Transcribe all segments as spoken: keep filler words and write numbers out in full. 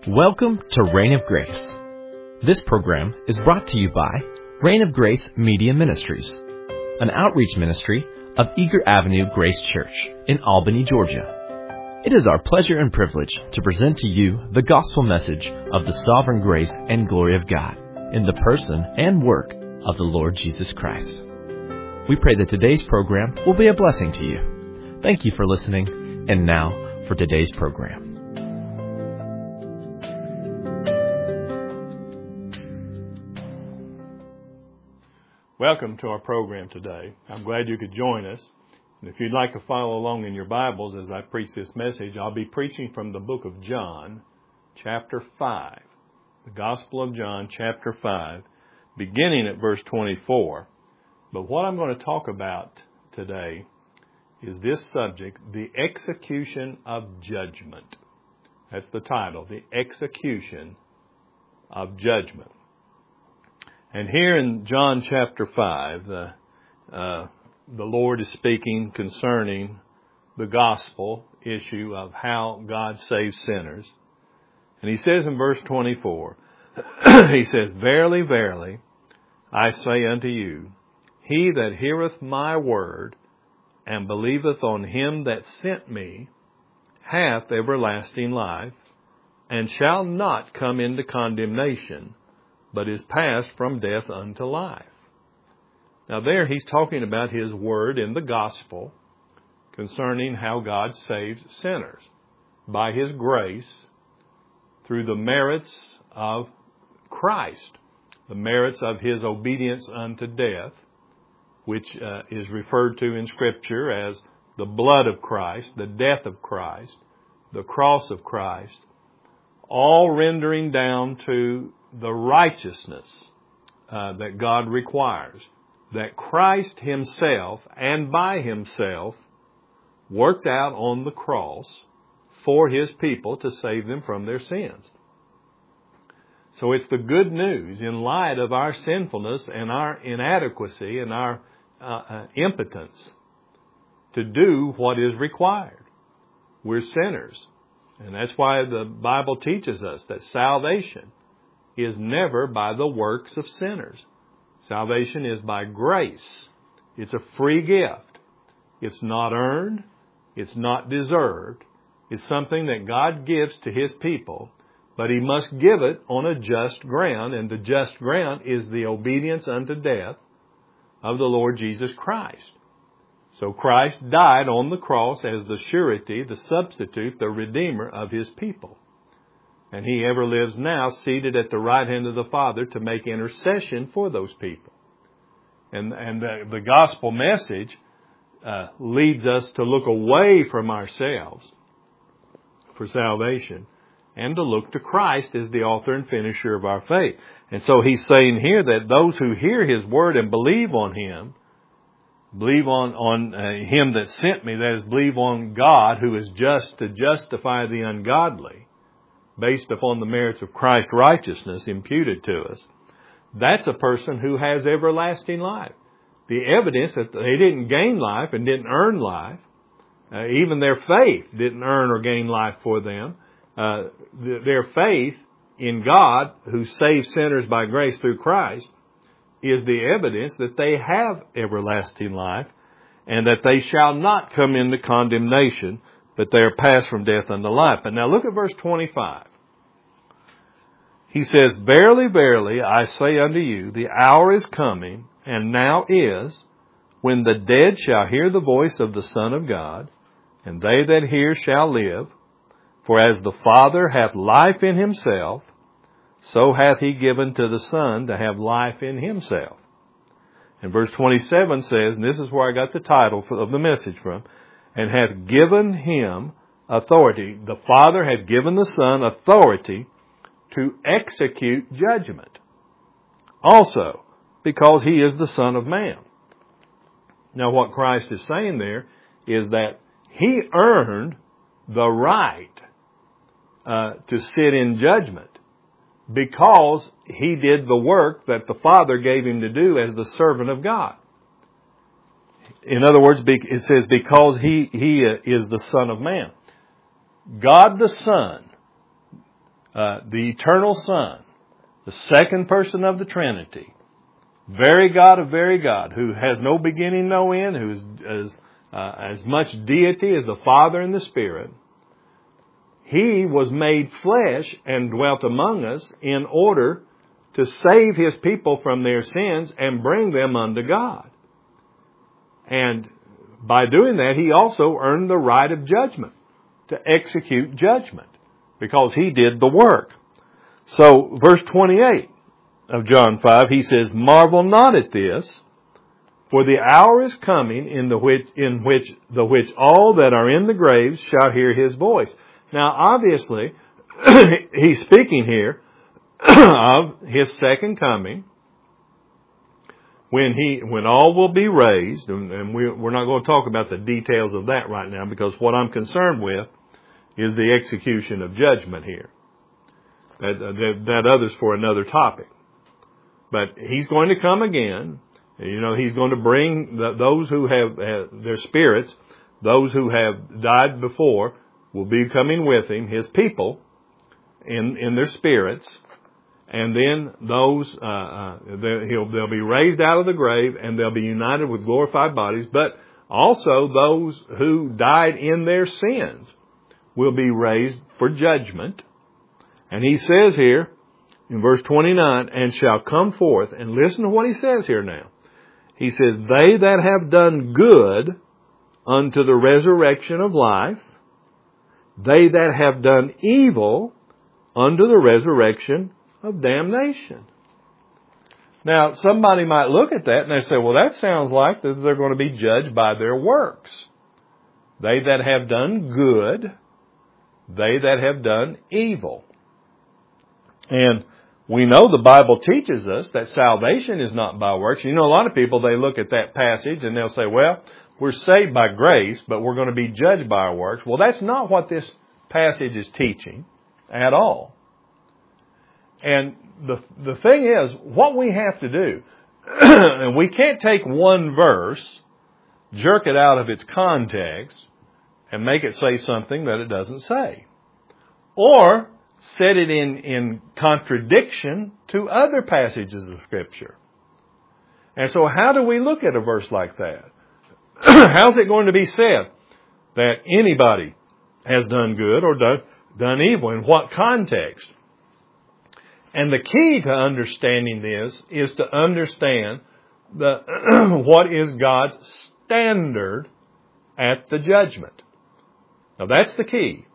Welcome to Reign of Grace. This program is brought to you by Reign of Grace Media Ministries, an outreach ministry of Eager Avenue Grace Church in Albany, Georgia. It is our pleasure and privilege to present to you the gospel message of the sovereign grace and glory of God in the person and work of the Lord Jesus Christ. We pray that today's program will be a blessing to you. Thank you for listening, and now for today's program. Welcome to our program today. I'm glad you could join us. And if you'd like to follow along in your Bibles as I preach this message, I'll be preaching from the book of John, chapter five. The Gospel of John, chapter five, beginning at verse twenty-four. But what I'm going to talk about today is this subject, the execution of judgment. That's the title, the execution of judgment. And here in John chapter five, the, uh, the Lord is speaking concerning the gospel issue of how God saves sinners. And he says in verse twenty-four, he says, Verily, verily, I say unto you, he that heareth my word and believeth on him that sent me hath everlasting life, and shall not come into condemnation, but is passed from death unto life. Now there he's talking about his word in the gospel concerning how God saves sinners by his grace through the merits of Christ, the merits of his obedience unto death, which uh, is referred to in Scripture as the blood of Christ, the death of Christ, the cross of Christ, all rendering down to the righteousness uh, that God requires, that Christ himself and by himself worked out on the cross for his people to save them from their sins. So it's the good news in light of our sinfulness and our inadequacy and our uh, uh, impotence to do what is required. We're sinners. And that's why the Bible teaches us that salvation is never by the works of sinners. Salvation is by grace. It's a free gift. It's not earned. It's not deserved. It's something that God gives to his people, but he must give it on a just ground, and the just ground is the obedience unto death of the Lord Jesus Christ. So Christ died on the cross as the surety, the substitute, the redeemer of his people. And he ever lives now seated at the right hand of the Father to make intercession for those people. And, and the, the gospel message uh, leads us to look away from ourselves for salvation and to look to Christ as the author and finisher of our faith. And so he's saying here that those who hear his word and believe on him, believe on, on uh, him that sent me, that is, believe on God who is just to justify the ungodly, based upon the merits of Christ's righteousness imputed to us, that's a person who has everlasting life. The evidence that they didn't gain life and didn't earn life, uh, even their faith didn't earn or gain life for them. Uh, th- their faith in God, who saves sinners by grace through Christ, is the evidence that they have everlasting life and that they shall not come into condemnation, but they are passed from death unto life. But now look at verse twenty-five. He says, Verily, verily, I say unto you, the hour is coming, and now is, when the dead shall hear the voice of the Son of God, and they that hear shall live. For as the Father hath life in himself, so hath he given to the Son to have life in himself. And verse twenty-seven says, and this is where I got the title of the message from, and hath given him authority. The Father hath given the Son authority to execute judgment. Also, because he is the Son of Man. Now what Christ is saying there is that he earned the right uh, to sit in judgment because he did the work that the Father gave him to do as the servant of God. In other words, it says because he, he is the Son of Man. God the Son uh, the eternal Son, the second person of the Trinity, very God of very God, who has no beginning, no end, who is as, uh, as much deity as the Father and the Spirit, He was made flesh and dwelt among us in order to save His people from their sins and bring them unto God. And by doing that, He also earned the right of judgment, to execute judgment, because He did the work. So, verse twenty-eight of John five, He says, "Marvel not at this, for the hour is coming in the which, in which, the which all that are in the graves shall hear His voice." Now, obviously, He's speaking here of His second coming, when He, when all will be raised, and we, we're not going to talk about the details of that right now, because what I'm concerned with is the execution of judgment here. That, that, that others for another topic. But He's going to come again. You know, He's going to bring the, those who have, have their spirits, those who have died before, will be coming with Him, His people, in, in their spirits. And then those, uh, uh, he'll, they'll be raised out of the grave, and they'll be united with glorified bodies. But also those who died in their sins will be raised for judgment. And He says here in verse twenty-nine, "And shall come forth," and listen to what He says here now. He says, "They that have done good unto the resurrection of life, they that have done evil unto the resurrection of damnation." Now, somebody might look at that and they say, well, that sounds like that they're going to be judged by their works. They that have done good, they that have done evil. And we know the Bible teaches us that salvation is not by works. You know, a lot of people, they look at that passage and they'll say, well, we're saved by grace, but we're going to be judged by our works. Well, that's not what this passage is teaching at all. And the the thing is, what we have to do, and we can't take one verse, jerk it out of its context, and make it say something that it doesn't say. Or set it in, in contradiction to other passages of Scripture. And so how do we look at a verse like that? How's it going to be said that anybody has done good or done, done evil? In what context? And the key to understanding this is to understand the what is God's standard at the judgment. Now that's the key.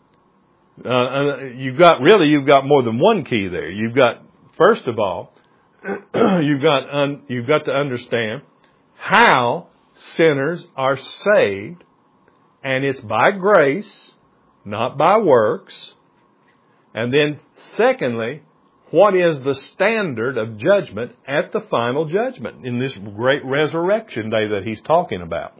Uh, you've got, really, you've got more than one key there. You've got, first of all, you've got, un, you've got to understand how sinners are saved, and it's by grace, not by works. And then, secondly, what is the standard of judgment at the final judgment in this great resurrection day that He's talking about?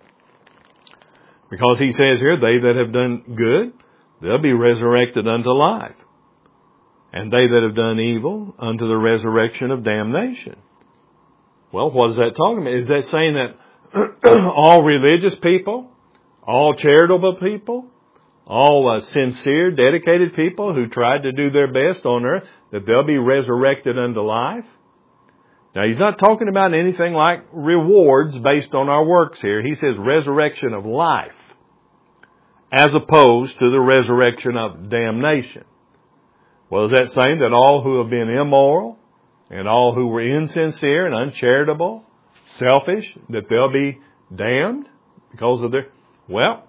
Because He says here, they that have done good, they'll be resurrected unto life. And they that have done evil unto the resurrection of damnation. Well, what is that talking about? Is that saying that all religious people, all charitable people, all uh, sincere, dedicated people who tried to do their best on earth, that they'll be resurrected unto life? Now, He's not talking about anything like rewards based on our works here. He says resurrection of life, as opposed to the resurrection of damnation. Well, is that saying that all who have been immoral and all who were insincere and uncharitable, selfish, that they'll be damned because of their... Well,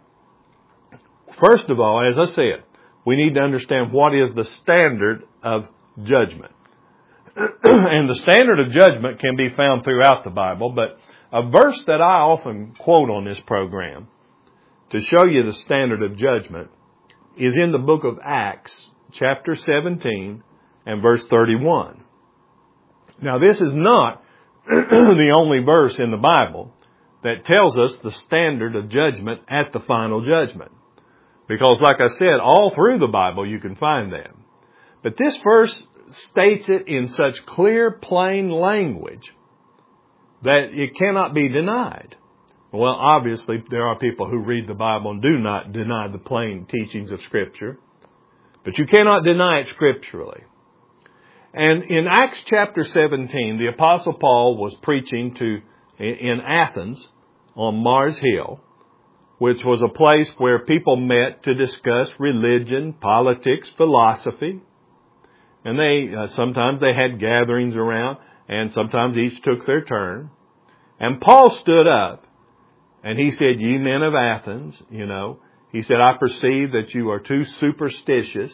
first of all, as I said, we need to understand what is the standard of judgment. And the standard of judgment can be found throughout the Bible, but a verse that I often quote on this program to show you the standard of judgment is in the book of Acts, chapter seventeen and verse thirty-one. Now, this is not the only verse in the Bible that tells us the standard of judgment at the final judgment. Because, like I said, all through the Bible you can find that. But this verse states it in such clear, plain language that it cannot be denied. Well, obviously, there are people who read the Bible and do not deny the plain teachings of Scripture. But you cannot deny it scripturally. And in Acts chapter seventeen, the Apostle Paul was preaching to in Athens on Mars Hill, which was a place where people met to discuss religion, politics, philosophy. And they uh, sometimes they had gatherings around, and sometimes each took their turn. And Paul stood up, and he said, "Ye men of Athens, you know," he said, "I perceive that you are too superstitious."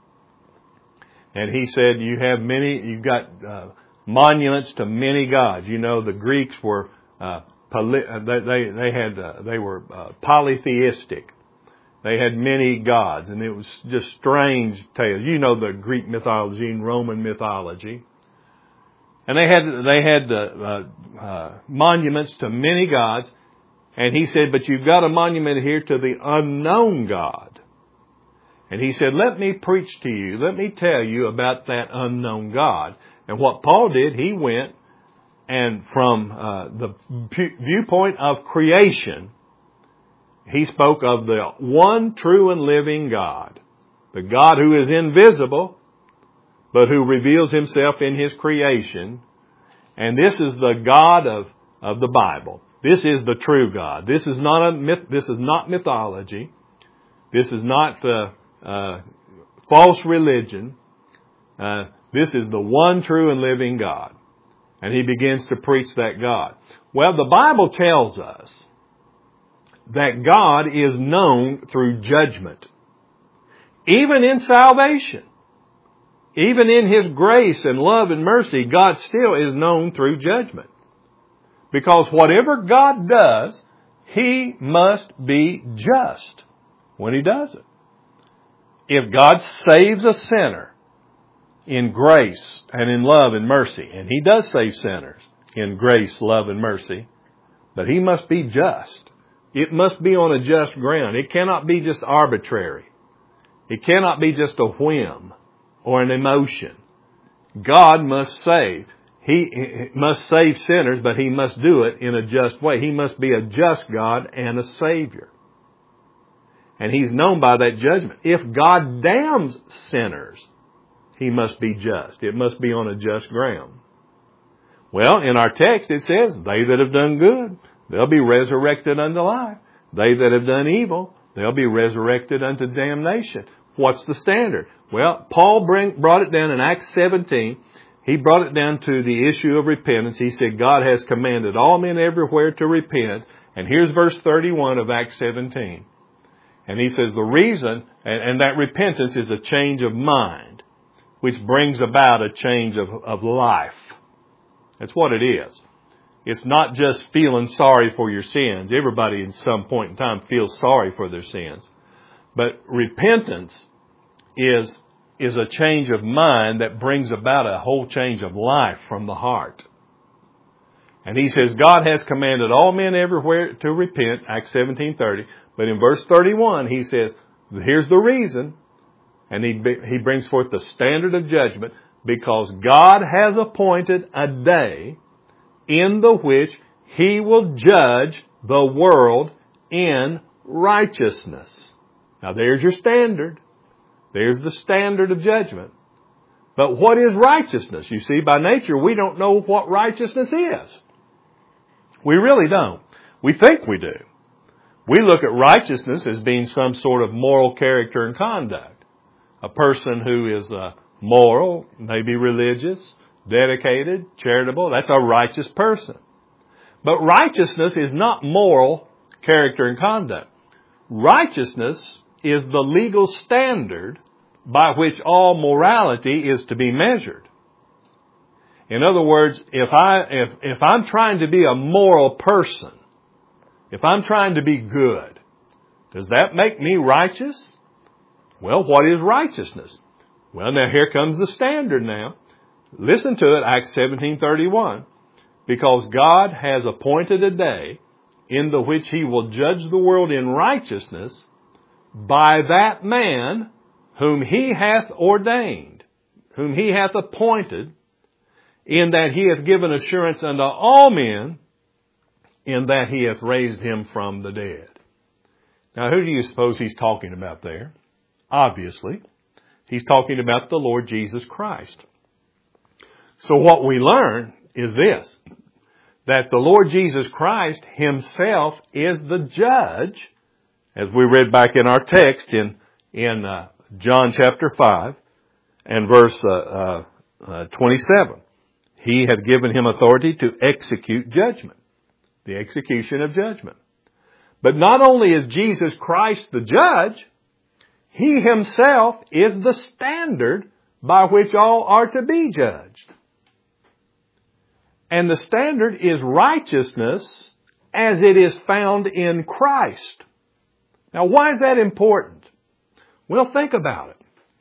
And he said, "You have many, you've got uh, monuments to many gods." You know, the Greeks were, uh, poly, they, they, they had, uh, they were uh, polytheistic. They had many gods, and it was just strange tales. You know the Greek mythology and Roman mythology. And they had, they had uh, uh, monuments to many gods. And he said, "But you've got a monument here to the unknown God." And he said, "Let me preach to you. Let me tell you about that unknown God." And what Paul did, he went and from uh, the viewpoint of creation, he spoke of the one true and living God, the God who is invisible, but who reveals himself in his creation. And this is the God of, of the Bible. This is the true God. This is not a myth, this is not mythology. This is not the Uh, false religion. Uh, this is the one true and living God. And he begins to preach that God. Well, the Bible tells us that God is known through judgment. Even in salvation. Even in His grace and love and mercy, God still is known through judgment. Because whatever God does, He must be just when He does it. If God saves a sinner in grace and in love and mercy, and He does save sinners in grace, love, and mercy, but He must be just. It must be on a just ground. It cannot be just arbitrary. It cannot be just a whim or an emotion. God must save. He must save sinners, but He must do it in a just way. He must be a just God and a Savior. And He's known by that judgment. If God damns sinners, He must be just. It must be on a just ground. Well, in our text it says, "They that have done good, they'll be resurrected unto life. They that have done evil, they'll be resurrected unto damnation." What's the standard? Well, Paul bring, brought it down in Acts seventeen. He brought it down to the issue of repentance. He said God has commanded all men everywhere to repent. And here's verse thirty-one of Acts seventeen. And he says the reason, and, and that repentance is a change of mind, which brings about a change of, of life. That's what it is. It's not just feeling sorry for your sins. Everybody at some point in time feels sorry for their sins. But repentance is, is a change of mind that brings about a whole change of life from the heart. And he says God has commanded all men everywhere to repent, Acts seventeen thirty. But in verse thirty-one, he says, here's the reason. And he, he brings forth the standard of judgment, because God has appointed a day in the which He will judge the world in righteousness. Now there's your standard. There's the standard of judgment. But what is righteousness? You see, by nature, we don't know what righteousness is. We really don't. We think we do. We look at righteousness as being some sort of moral character and conduct. A person who is uh, moral, maybe religious, dedicated, charitable, that's a righteous person. But righteousness is not moral character and conduct. Righteousness is the legal standard by which all morality is to be measured. In other words, if I, if, if I'm trying to be a moral person, if I'm trying to be good, does that make me righteous? Well, what is righteousness? Well, now here comes the standard now. Listen to it, Acts seventeen thirty-one. Because God has appointed a day in the which He will judge the world in righteousness by that man whom He hath ordained, whom He hath appointed, in that He hath given assurance unto all men, in that He hath raised Him from the dead. Now, who do you suppose He's talking about there? Obviously, He's talking about the Lord Jesus Christ. So what we learn is this, that the Lord Jesus Christ Himself is the judge, as we read back in our text in, in uh, John chapter five and verse uh, uh, uh, twenty-seven. He had given Him authority to execute judgment, the execution of judgment. But not only is Jesus Christ the judge, He Himself is the standard by which all are to be judged. And the standard is righteousness as it is found in Christ. Now, why is that important? Well, think about it.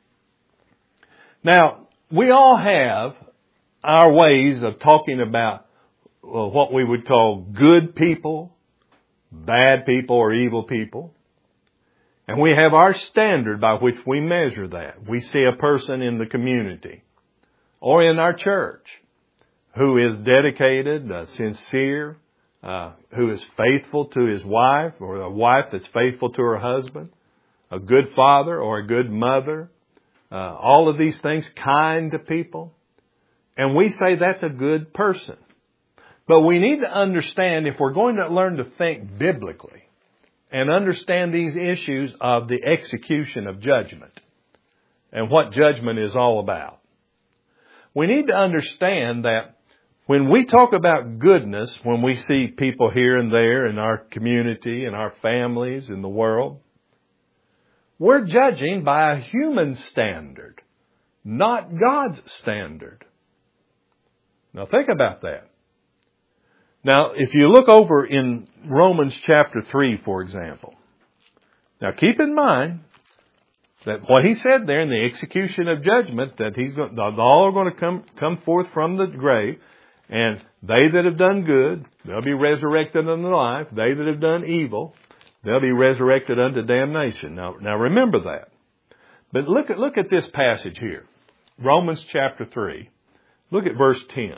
Now, we all have our ways of talking about well, what we would call good people, bad people, or evil people. And we have our standard by which we measure that. We see a person in the community or in our church who is dedicated, uh, sincere, uh, who is faithful to his wife, or a wife that's faithful to her husband, a good father or a good mother, uh, all of these things, kind to people. And we say that's a good person. But we need to understand, if we're going to learn to think biblically and understand these issues of the execution of judgment and what judgment is all about, we need to understand that when we talk about goodness, when we see people here and there in our community, in our families, in the world, we're judging by a human standard, not God's standard. Now think about that. Now, if you look over in Romans chapter three, for example, now keep in mind that what he said there in the execution of judgment, that he's going, all are going to come, come forth from the grave, and they that have done good, they'll be resurrected unto life. They that have done evil, they'll be resurrected unto damnation. Now, now remember that. But look at, look at this passage here. Romans chapter three. Look at verse ten.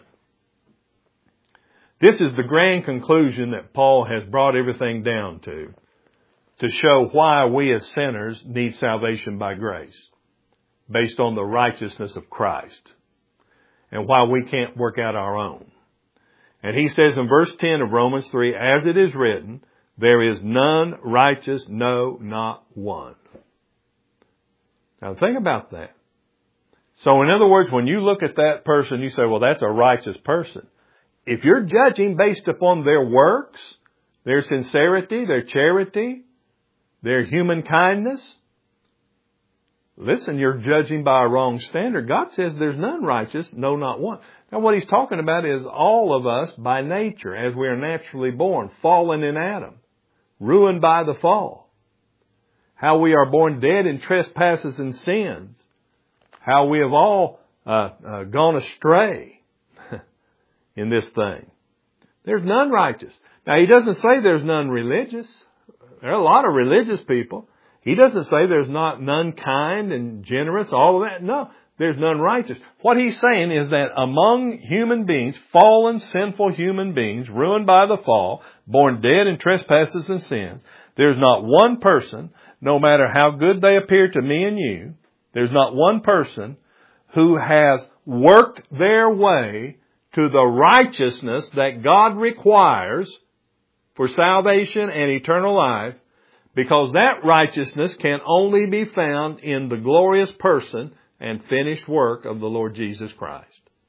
This is the grand conclusion that Paul has brought everything down to, to show why we as sinners need salvation by grace, based on the righteousness of Christ, and why we can't work out our own. And he says in verse ten of Romans three, as it is written, there is none righteous, no, not one. Now think about that. So in other words, when you look at that person, you say, well, that's a righteous person. If you're judging based upon their works, their sincerity, their charity, their human kindness, listen, you're judging by a wrong standard. God says there's none righteous, no, not one. Now what he's talking about is all of us by nature, as we are naturally born, fallen in Adam, ruined by the fall. How we are born dead in trespasses and sins. How we have all uh, uh, gone astray in this thing. There's none righteous. Now, he doesn't say there's none religious. There are a lot of religious people. He doesn't say there's not none kind and generous, all of that. No, there's none righteous. What he's saying is that among human beings, fallen, sinful human beings, ruined by the fall, born dead in trespasses and sins, there's not one person, no matter how good they appear to me and you, there's not one person who has worked their way to the righteousness that God requires for salvation and eternal life, because that righteousness can only be found in the glorious person and finished work of the Lord Jesus Christ.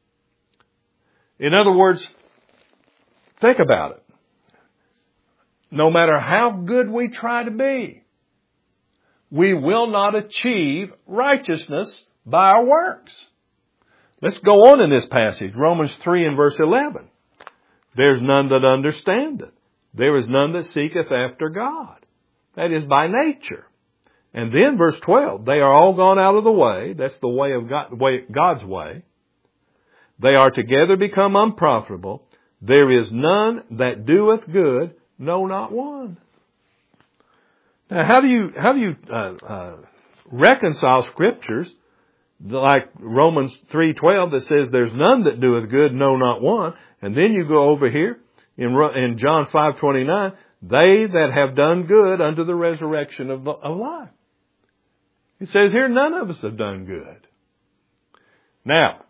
In other words, think about it. No matter how good we try to be, we will not achieve righteousness by our works. Let's go on in this passage, Romans three and verse eleven. There's none that understandeth. There is none that seeketh after God. That is by nature. And then verse twelve, they are all gone out of the way. That's the way of God, way, God's way. They are together become unprofitable. There is none that doeth good, no, not one. Now, how do you, how do you uh, uh, reconcile scriptures like Romans three twelve that says there's none that doeth good, no, not one. And then you go over here in, in John five twenty-nine, they that have done good unto the resurrection of, of life. It says here, none of us have done good. Now,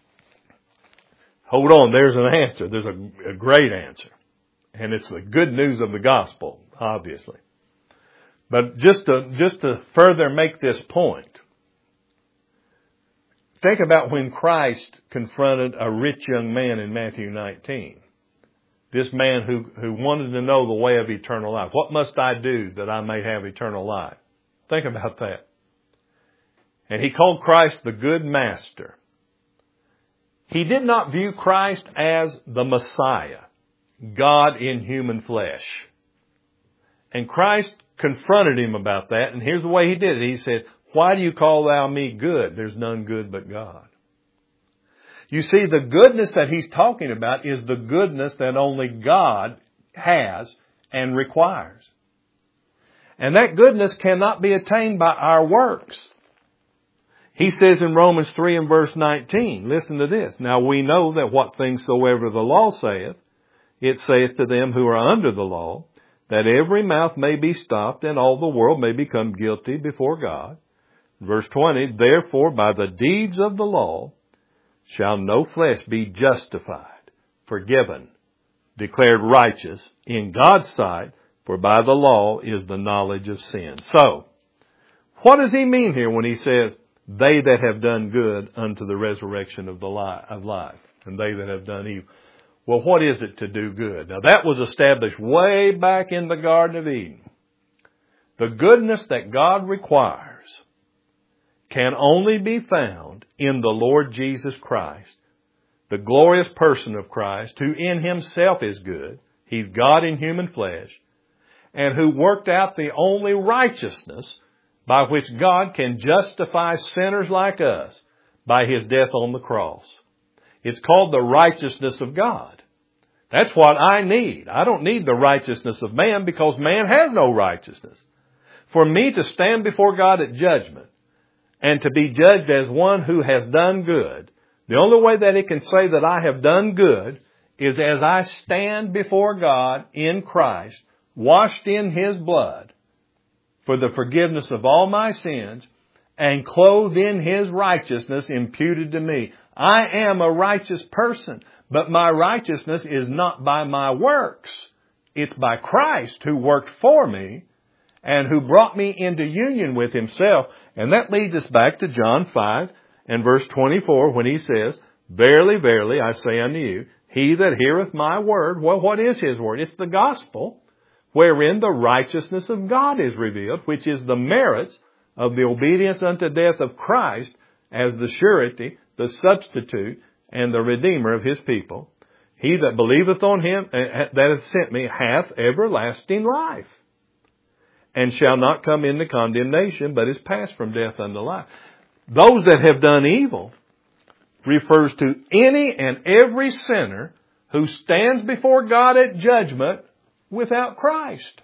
hold on, there's an answer. There's a, a great answer. And it's the good news of the gospel, obviously. But just to, just to further make this point, think about when Christ confronted a rich young man in Matthew nineteen. This man who, who wanted to know the way of eternal life. What must I do that I may have eternal life? Think about that. And he called Christ the good master. He did not view Christ as the Messiah, God in human flesh. And Christ confronted him about that, and here's the way he did it. He said, why do you call thou me good? There's none good but God. You see, the goodness that he's talking about is the goodness that only God has and requires. And that goodness cannot be attained by our works. He says in Romans three and verse nineteen, listen to this. Now we know that what things soever the law saith, it saith to them who are under the law, that every mouth may be stopped and all the world may become guilty before God. Verse twenty, therefore by the deeds of the law shall no flesh be justified, forgiven, declared righteous in God's sight, for by the law is the knowledge of sin. So, what does he mean here when he says, they that have done good unto the resurrection of the life, of life, and they that have done evil? Well, what is it to do good? Now, that was established way back in the Garden of Eden. The goodness that God requires can only be found in the Lord Jesus Christ, the glorious person of Christ, who in himself is good. He's God in human flesh, and who worked out the only righteousness by which God can justify sinners like us by his death on the cross. It's called the righteousness of God. That's what I need. I don't need the righteousness of man because man has no righteousness. For me to stand before God at judgment and to be judged as one who has done good, the only way that he can say that I have done good is as I stand before God in Christ, washed in his blood for the forgiveness of all my sins and clothed in his righteousness imputed to me. I am a righteous person, but my righteousness is not by my works. It's by Christ who worked for me and who brought me into union with himself. And that leads us back to John five and verse twenty-four when he says, verily, verily, I say unto you, he that heareth my word, well, what is his word? It's the gospel, wherein the righteousness of God is revealed, which is the merits of the obedience unto death of Christ as the surety, the substitute, and the redeemer of his people. He that believeth on him that hath sent me hath everlasting life, and shall not come into condemnation, but is passed from death unto life. Those that have done evil refers to any and every sinner who stands before God at judgment without Christ,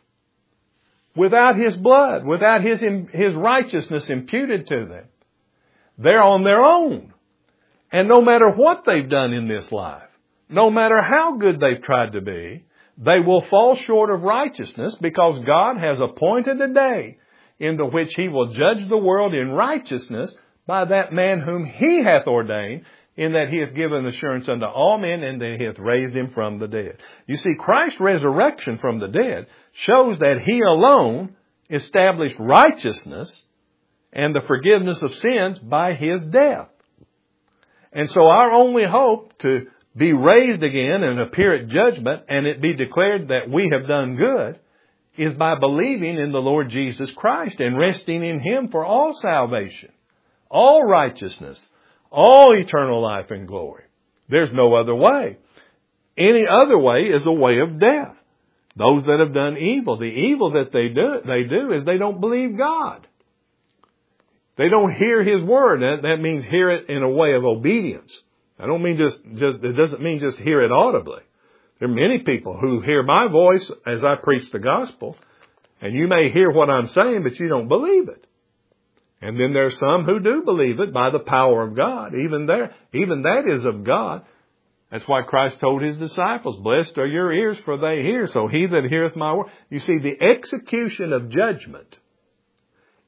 without his blood, without his, his righteousness imputed to them. They're on their own. And no matter what they've done in this life, no matter how good they've tried to be, they will fall short of righteousness because God has appointed a day in the which he will judge the world in righteousness by that man whom he hath ordained, in that he hath given assurance unto all men, and that he hath raised him from the dead. You see, Christ's resurrection from the dead shows that he alone established righteousness and the forgiveness of sins by his death. And so our only hope to be raised again and appear at judgment and it be declared that we have done good is by believing in the Lord Jesus Christ and resting in him for all salvation, all righteousness, all eternal life and glory. There's no other way. Any other way is a way of death. Those that have done evil, the evil that they do, they do is they don't believe God. They don't hear his word. That, that means hear it in a way of obedience. I don't mean just, just, it doesn't mean just hear it audibly. There are many people who hear my voice as I preach the gospel, and you may hear what I'm saying, but you don't believe it. And then there are some who do believe it by the power of God. Even there, even that is of God. That's why Christ told his disciples, blessed are your ears, for they hear. So he that heareth my word. You see, the execution of judgment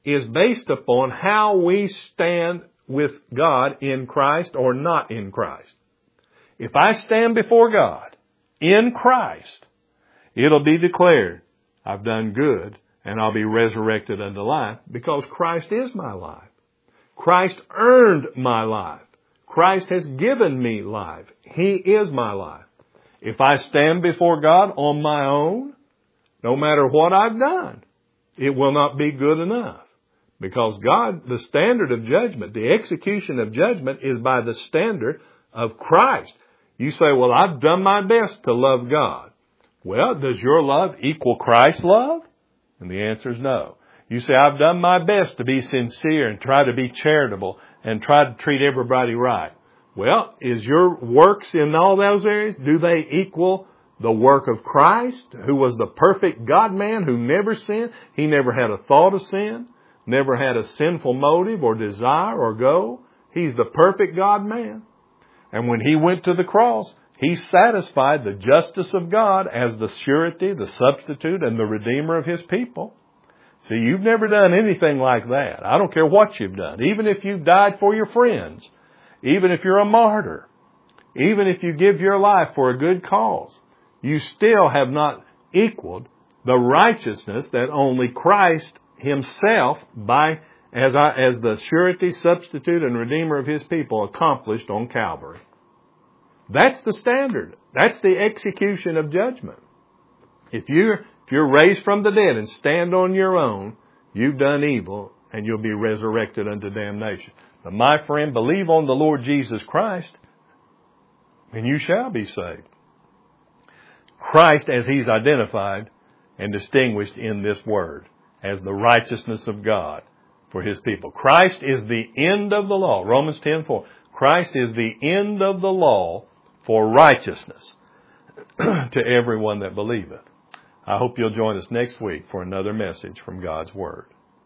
is based upon how we stand with God in Christ or not in Christ. If I stand before God in Christ, it'll be declared, I've done good, and I'll be resurrected unto life, because Christ is my life. Christ earned my life. Christ has given me life. He is my life. If I stand before God on my own, no matter what I've done, it will not be good enough. Because God, the standard of judgment, the execution of judgment is by the standard of Christ. You say, well, I've done my best to love God. Well, does your love equal Christ's love? And the answer is no. You say, I've done my best to be sincere and try to be charitable and try to treat everybody right. Well, is your works in all those areas, do they equal the work of Christ, who was the perfect God-man who never sinned? He never had a thought of sin, never had a sinful motive or desire or goal. He's the perfect God-man. And when He went to the cross, He satisfied the justice of God as the surety, the substitute, and the redeemer of His people. See, you've never done anything like that. I don't care what you've done. Even if you've died for your friends, even if you're a martyr, even if you give your life for a good cause, you still have not equaled the righteousness that only Christ Himself, by as, I, as the surety, substitute, and redeemer of His people, accomplished on Calvary. That's the standard. That's the execution of judgment. If you're, if you're raised from the dead and stand on your own, you've done evil and you'll be resurrected unto damnation. But my friend, believe on the Lord Jesus Christ and you shall be saved. Christ, as He's identified and distinguished in this word, as the righteousness of God for His people. Christ is the end of the law. Romans ten four. Christ is the end of the law for righteousness to everyone that believeth. I hope you'll join us next week for another message from God's Word.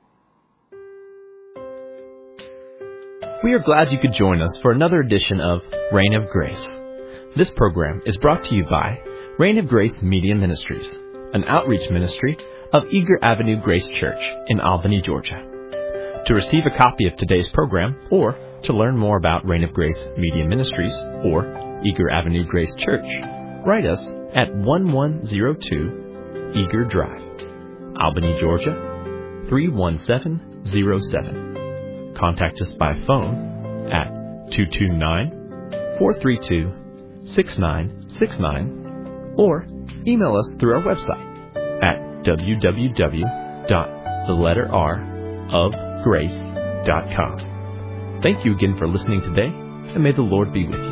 We are glad you could join us for another edition of Reign of Grace. This program is brought to you by Reign of Grace Media Ministries, an outreach ministry of Eager Avenue Grace Church in Albany, Georgia. To receive a copy of today's program or to learn more about Reign of Grace Media Ministries or Eager Avenue Grace Church, write us at one one zero two Eager Drive, Albany, Georgia three one seven zero seven. Contact us by phone at two two nine, four three two, six nine six nine or email us through our website at w w w dot the letter r of grace dot com. Thank you again for listening today, and may the Lord be with you.